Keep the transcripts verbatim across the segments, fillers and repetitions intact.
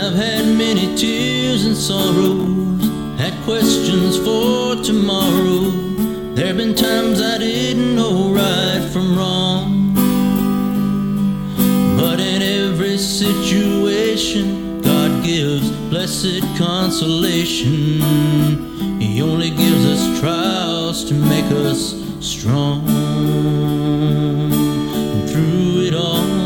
I've had many tears and sorrows, had questions for tomorrow. There have been times I didn't know right from wrong, but in every situation God gives blessed consolation. He only gives us trials to make us strong. And through it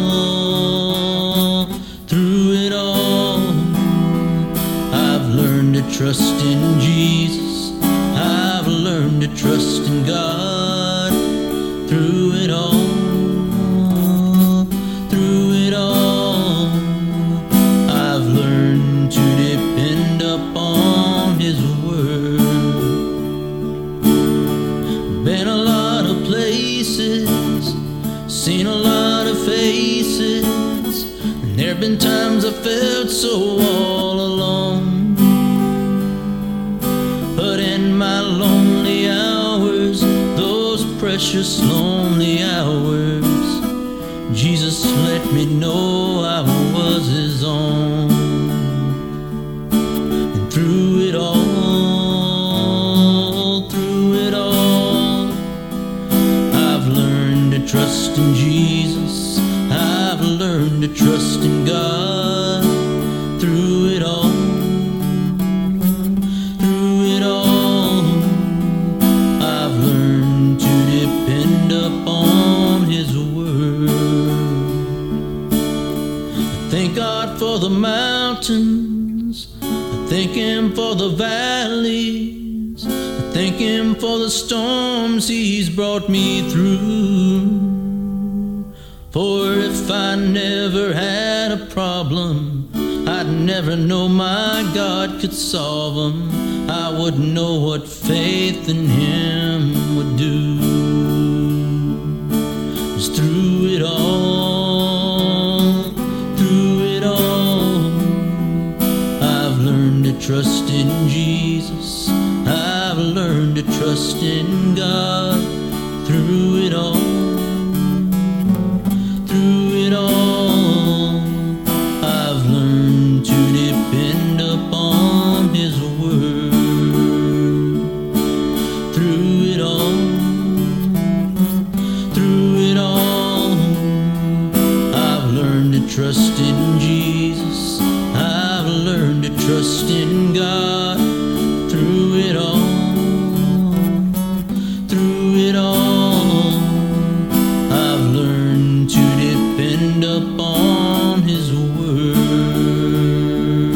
all, through it all, I've learned to trust in Jesus. I've learned to trust in God. Through it all, through it all, I've learned to depend upon His word. Been a lot of places, seen a lot of faces, and there have been times I felt so all alone. But in my lonely hours, those precious lonely hours, Jesus let me know I was His own. And through it all, through it all, I've learned to trust in Jesus. I've learned to trust in God. Through it all, through it all, I've learned to depend upon His word. I thank God for the mountains, I thank Him for the valleys, I thank Him for the storms He's brought me through. For if I never had a problem, I'd never know my God could solve them. I wouldn't know what faith in Him would do. 'Cause through it all, through it all, I've learned to trust in Jesus. I've learned to trust in God. Through it all, through it all, I've learned to depend upon His word. Through it all, through it all, I've learned to trust in Jesus. I've learned to trust in God. Through it all, through it all, I've learned to depend upon His word.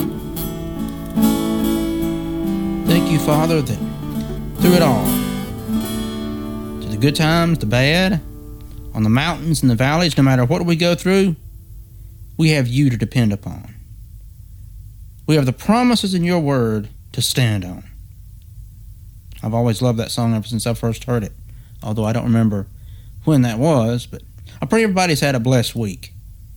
Thank you, Father, that through it all, to the good times, the bad, on the mountains and the valleys, no matter what we go through, we have You to depend upon. We have the promises in Your word to stand on. I've always loved that song ever since I first heard it, although I don't remember when that was, but I pray everybody's had a blessed week.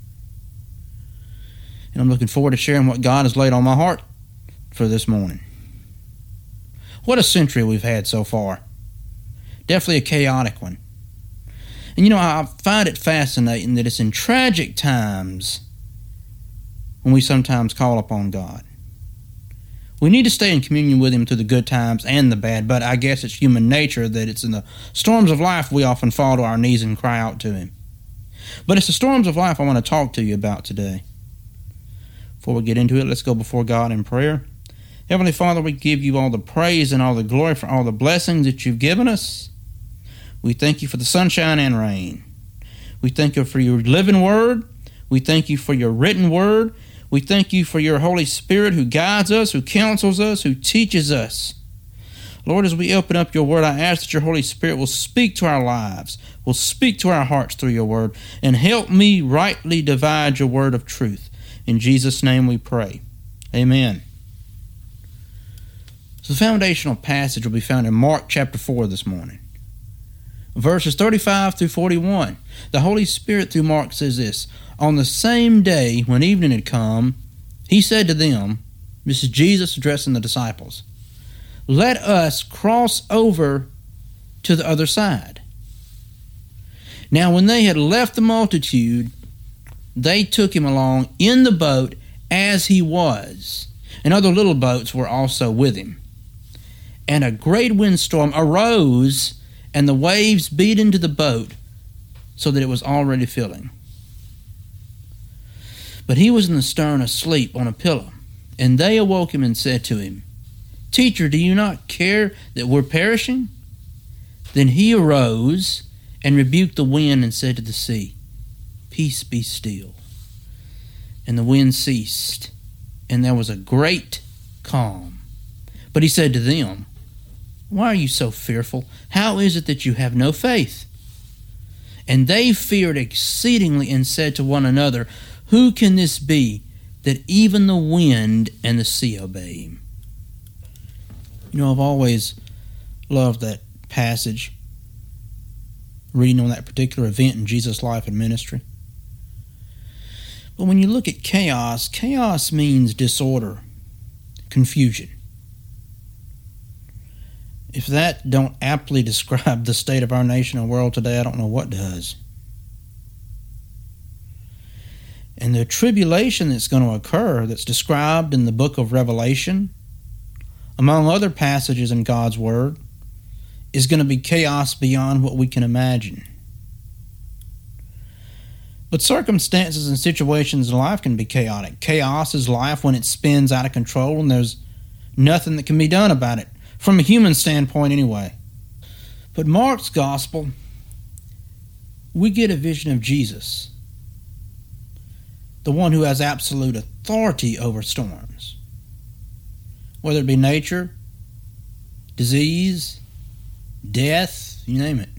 And I'm looking forward to sharing what God has laid on my heart for this morning. What a century we've had so far. Definitely a chaotic one. And you know, I find it fascinating that it's in tragic times when we sometimes call upon God. We need to stay in communion with Him through the good times and the bad, but I guess it's human nature that it's in the storms of life we often fall to our knees and cry out to Him. But it's the storms of life I want to talk to you about today. Before we get into it, let's go before God in prayer. Heavenly Father, we give You all the praise and all the glory for all the blessings that You've given us. We thank You for the sunshine and rain. We thank You for Your living word. We thank You for Your written word. We thank You for Your Holy Spirit who guides us, who counsels us, who teaches us. Lord, as we open up Your word, I ask that Your Holy Spirit will speak to our lives, will speak to our hearts through Your word, and help me rightly divide Your word of truth. In Jesus' name we pray. Amen. So the foundational passage will be found in Mark chapter four this morning. Verses thirty-five through forty-one. The Holy Spirit through Mark says this: On the same day when evening had come, He said to them, this is Jesus addressing the disciples, let us cross over to the other side. Now when they had left the multitude, they took Him along in the boat as he was, and other little boats were also with him. And a great windstorm arose, and the waves beat into the boat, so that it was already filling. But he was in the stern asleep on a pillow, and they awoke him and said to him, Teacher, do you not care that we're perishing? Then he arose and rebuked the wind and said to the sea, Peace, be still. And the wind ceased, and there was a great calm. But he said to them, Why are you so fearful? How is it that you have no faith? And they feared exceedingly and said to one another, Who can this be, that even the wind and the sea obey him? You know, I've always loved that passage, reading on that particular event in Jesus' life and ministry. But when you look at chaos, chaos means disorder, confusion. If that don't aptly describe the state of our nation and world today, I don't know what does. And the tribulation that's going to occur, that's described in the book of Revelation, among other passages in God's Word, is going to be chaos beyond what we can imagine. But circumstances and situations in life can be chaotic. Chaos is life when it spins out of control and there's nothing that can be done about it, from a human standpoint anyway. But Mark's gospel, we get a vision of Jesus, the one who has absolute authority over storms, whether it be nature, disease, death, you name it.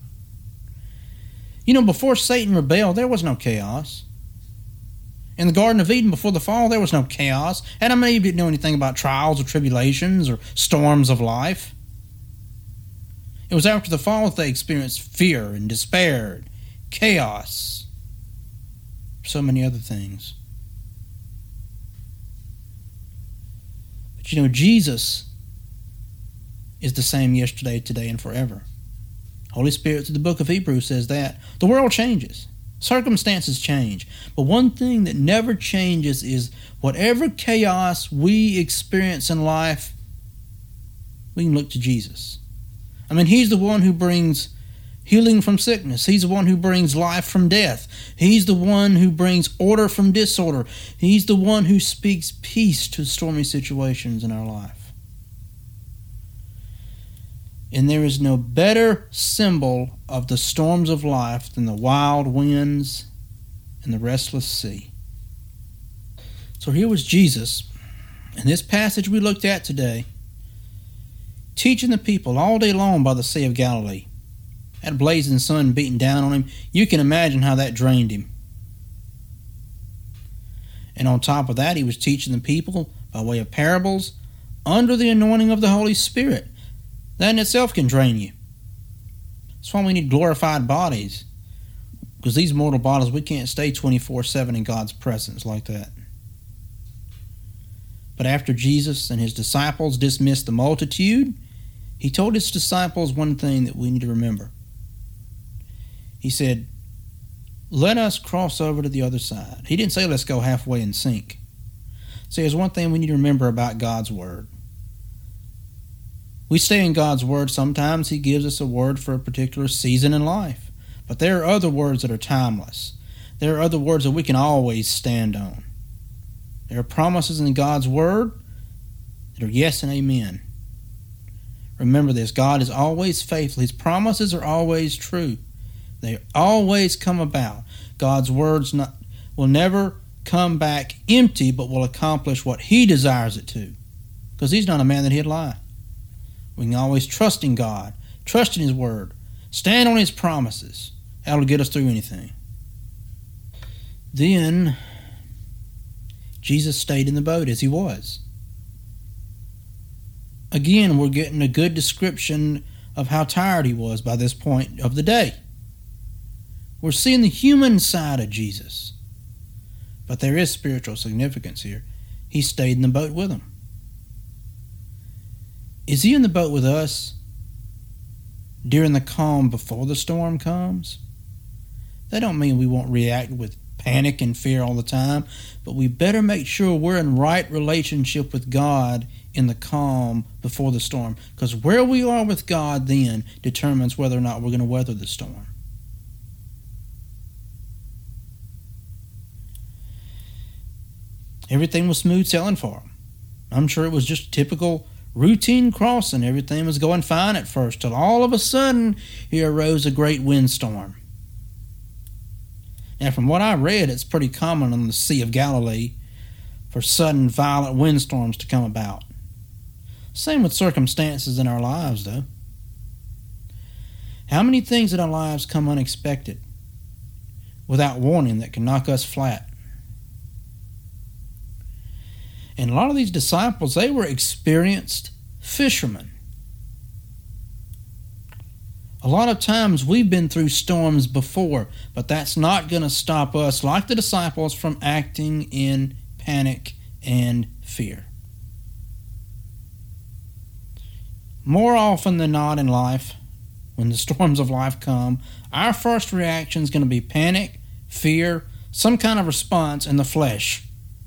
You know, before Satan rebelled, there was no chaos. In the Garden of Eden, before the fall, there was no chaos. Adam and Eve didn't know anything about trials or tribulations or storms of life. It was after the fall that they experienced fear and despair, chaos, so many other things. But you know, Jesus is the same yesterday, today, and forever. Holy Spirit through the book of Hebrews says that. The world changes. Circumstances change. But one thing that never changes is whatever chaos we experience in life, we can look to Jesus. I mean, He's the one who brings healing from sickness. He's the one who brings life from death. He's the one who brings order from disorder. He's the one who speaks peace to stormy situations in our life. And there is no better symbol of the storms of life than the wild winds and the restless sea. So here was Jesus, in this passage we looked at today, teaching the people all day long by the Sea of Galilee. That blazing sun beating down on him, you can imagine how that drained him. And on top of that, he was teaching the people by way of parables under the anointing of the Holy Spirit. That in itself can drain you. That's why we need glorified bodies. Because these mortal bodies, we can't stay twenty-four seven in God's presence like that. But after Jesus and his disciples dismissed the multitude, he told his disciples one thing that we need to remember. He said, let us cross over to the other side. He didn't say let's go halfway and sink. See, there's one thing we need to remember about God's Word. We stay in God's Word. Sometimes He gives us a word for a particular season in life. But there are other words that are timeless. There are other words that we can always stand on. There are promises in God's Word that are yes and amen. Remember this, God is always faithful. His promises are always true. They always come about. God's words not, will never come back empty, but will accomplish what He desires it to. Because He's not a man that He'd lie. We can always trust in God, trust in His Word, stand on His promises. That'll get us through anything. Then, Jesus stayed in the boat as He was. Again, we're getting a good description of how tired He was by this point of the day. We're seeing the human side of Jesus. But there is spiritual significance here. He stayed in the boat with them. Is He in the boat with us during the calm before the storm comes? That don't mean we won't react with panic and fear all the time, but we better make sure we're in right relationship with God in the calm before the storm, because where we are with God then determines whether or not we're going to weather the storm. Everything was smooth sailing for him. I'm sure it was just typical routine crossing. Everything was going fine at first, till all of a sudden here arose a great windstorm. Now, from what I read, it's pretty common on the Sea of Galilee for sudden violent windstorms to come about. Same with circumstances in our lives, though. How many things in our lives come unexpected, without warning, that can knock us flat? And a lot of these disciples, they were experienced fishermen. A lot of times we've been through storms before, but that's not going to stop us, like the disciples, from acting in panic and fear. More often than not in life, when the storms of life come, our first reaction is going to be panic, fear, some kind of response in the flesh.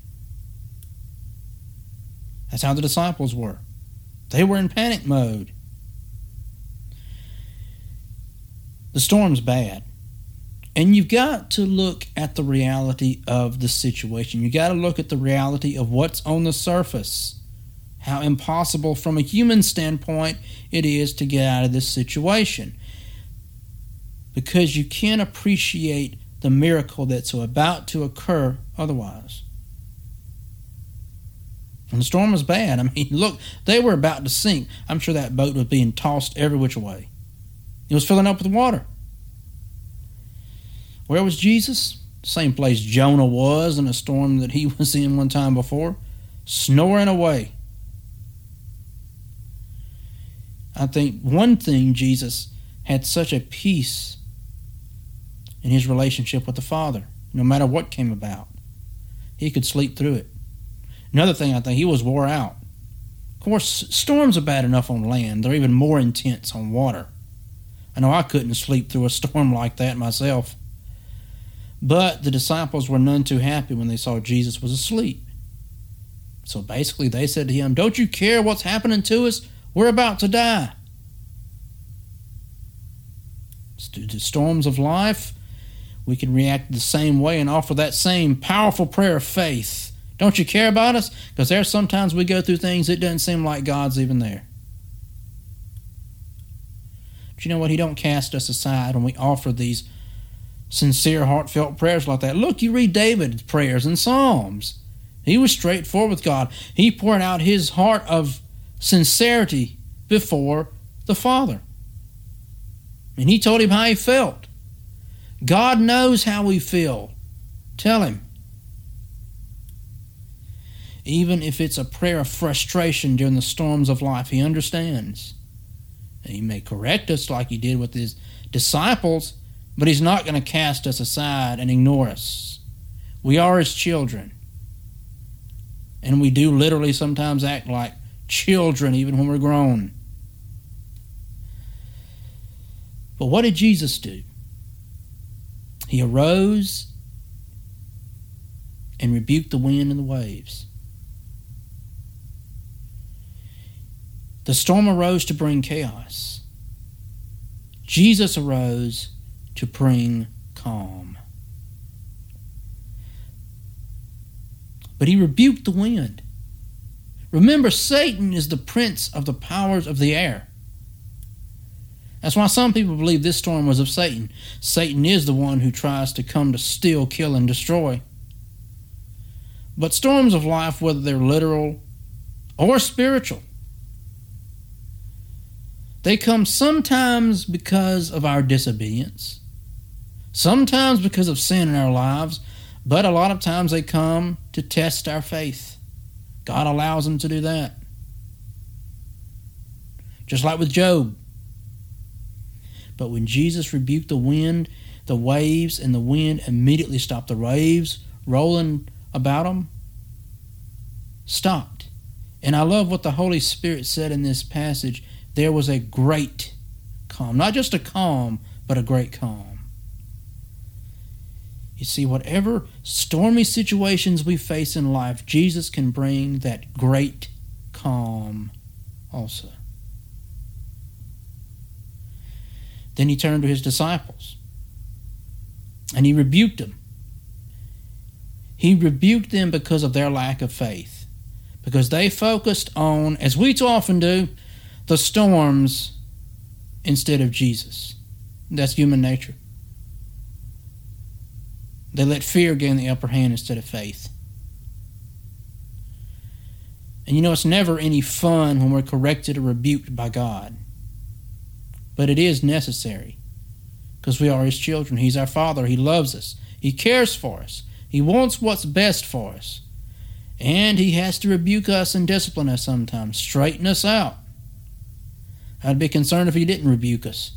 That's how the disciples were. They were in panic mode. The storm's bad. And you've got to look at the reality of the situation. You've got to look at the reality of what's on the surface. How impossible from a human standpoint it is to get out of this situation. Because you can't appreciate the miracle that's about to occur otherwise. And the storm was bad. I mean, look, they were about to sink. I'm sure that boat was being tossed every which way. It was filling up with water. Where was Jesus? Same place Jonah was in a storm that he was in one time before, snoring away. I think one thing, Jesus had such a peace in his relationship with the Father, no matter what came about. He could sleep through it. Another thing, I think he was wore out. Of course, storms are bad enough on land. They're even more intense on water. I know I couldn't sleep through a storm like that myself. But the disciples were none too happy when they saw Jesus was asleep. So basically they said to him, "Don't you care what's happening to us? We're about to die." To storms of life, we can react the same way and offer that same powerful prayer of faith. Don't you care about us? Because there's sometimes we go through things it doesn't seem like God's even there. But you know what? He don't cast us aside when we offer these sincere, heartfelt prayers like that. Look, you read David's prayers in Psalms. He was straightforward with God. He poured out his heart of sincerity before the Father. And he told him how he felt. God knows how we feel. Tell him. Even if it's a prayer of frustration during the storms of life, he understands. He may correct us like he did with his disciples, but he's not going to cast us aside and ignore us. We are his children. And we do literally sometimes act like children even when we're grown. But what did Jesus do? He arose and rebuked the wind and the waves. The storm arose to bring chaos. Jesus arose to bring calm. But he rebuked the wind. Remember, Satan is the prince of the powers of the air. That's why some people believe this storm was of Satan. Satan is the one who tries to come to steal, kill, and destroy. But storms of life, whether they're literal or spiritual, they come sometimes because of our disobedience, sometimes because of sin in our lives, but a lot of times they come to test our faith. God allows them to do that. Just like with Job. But when Jesus rebuked the wind, the waves, and the wind immediately stopped. The waves rolling about them stopped. And I love what the Holy Spirit said in this passage. There was a great calm. Not just a calm, but a great calm. You see, whatever stormy situations we face in life, Jesus can bring that great calm also. Then he turned to his disciples and he rebuked them. He rebuked them because of their lack of faith, because they focused on, as we too often do, the storms instead of Jesus. That's human nature. They let fear gain the upper hand instead of faith. And you know, it's never any fun when we're corrected or rebuked by God. But it is necessary, because we are His children. He's our Father. He loves us. He cares for us. He wants what's best for us. And He has to rebuke us and discipline us sometimes, straighten us out. I'd be concerned if He didn't rebuke us.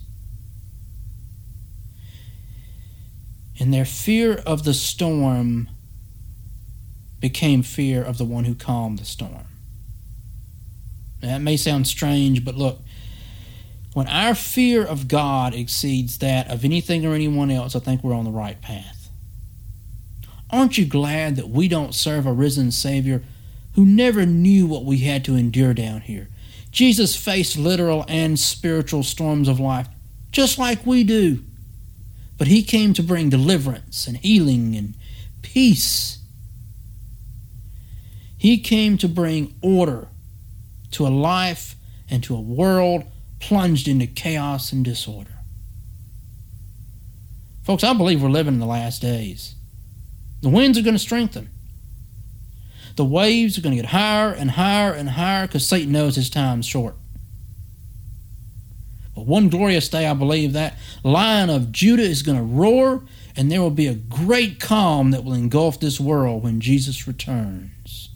And their fear of the storm became fear of the one who calmed the storm. Now, that may sound strange, but look, when our fear of God exceeds that of anything or anyone else, I think we're on the right path. Aren't you glad that we don't serve a risen Savior who never knew what we had to endure down here? Jesus faced literal and spiritual storms of life just like we do. But He came to bring deliverance and healing and peace. He came to bring order to a life and to a world plunged into chaos and disorder. Folks, I believe we're living in the last days. The winds are going to strengthen. The waves are going to get higher and higher and higher because Satan knows his time's short. But one glorious day, I believe that Lion of Judah is going to roar, and there will be a great calm that will engulf this world when Jesus returns.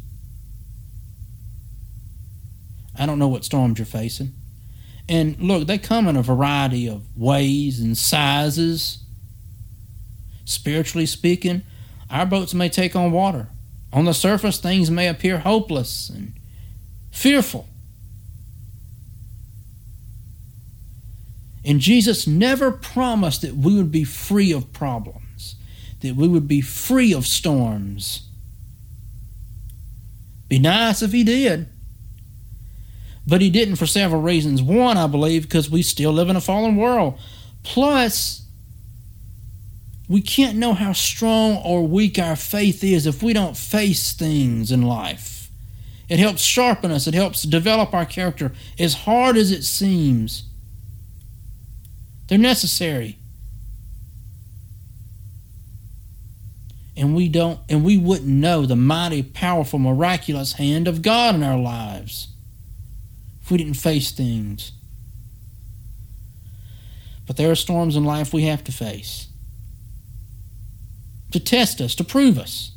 I don't know what storms you're facing. And look, they come in a variety of ways and sizes. Spiritually speaking, our boats may take on water. On the surface, things may appear hopeless and fearful. And Jesus never promised that we would be free of problems, that we would be free of storms. Be nice if He did. But He didn't for several reasons. One, I believe, because we still live in a fallen world. Plus, we can't know how strong or weak our faith is if we don't face things in life. It helps sharpen us. It helps develop our character. As hard as it seems, they're necessary. And we don't, and we wouldn't know the mighty, powerful, miraculous hand of God in our lives if we didn't face things. But there are storms in life we have to face to test us, to prove us.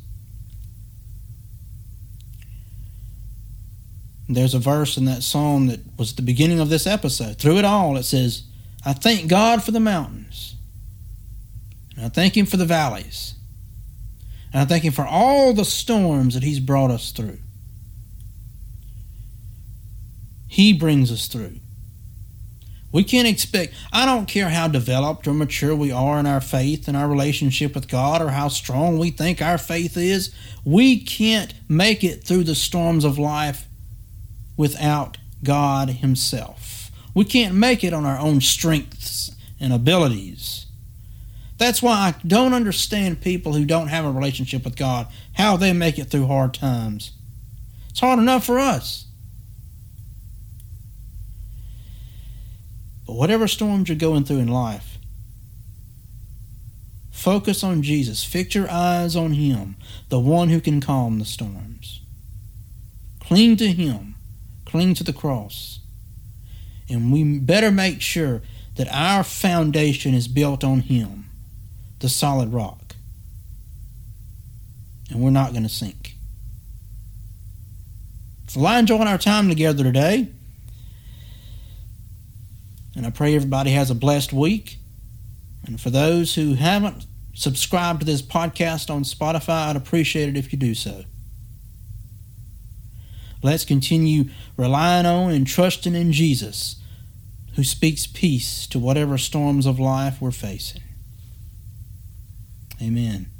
There's a verse in that psalm that was at the beginning of this episode. Through it all, it says, I thank God for the mountains, and I thank Him for the valleys, and I thank Him for all the storms that He's brought us through. He brings us through. We can't expect, I don't care how developed or mature we are in our faith and our relationship with God, or how strong we think our faith is, we can't make it through the storms of life without God Himself. We can't make it on our own strengths and abilities. That's why I don't understand people who don't have a relationship with God, how they make it through hard times. It's hard enough for us. But whatever storms you're going through in life, focus on Jesus. Fix your eyes on Him, the one who can calm the storms. Cling to Him. Cling to the cross. And we better make sure that our foundation is built on Him, the solid rock. And we're not going to sink. Well, I enjoyed our time together today. And I pray everybody has a blessed week. And for those who haven't subscribed to this podcast on Spotify, I'd appreciate it if you do so. Let's continue relying on and trusting in Jesus, who speaks peace to whatever storms of life we're facing. Amen.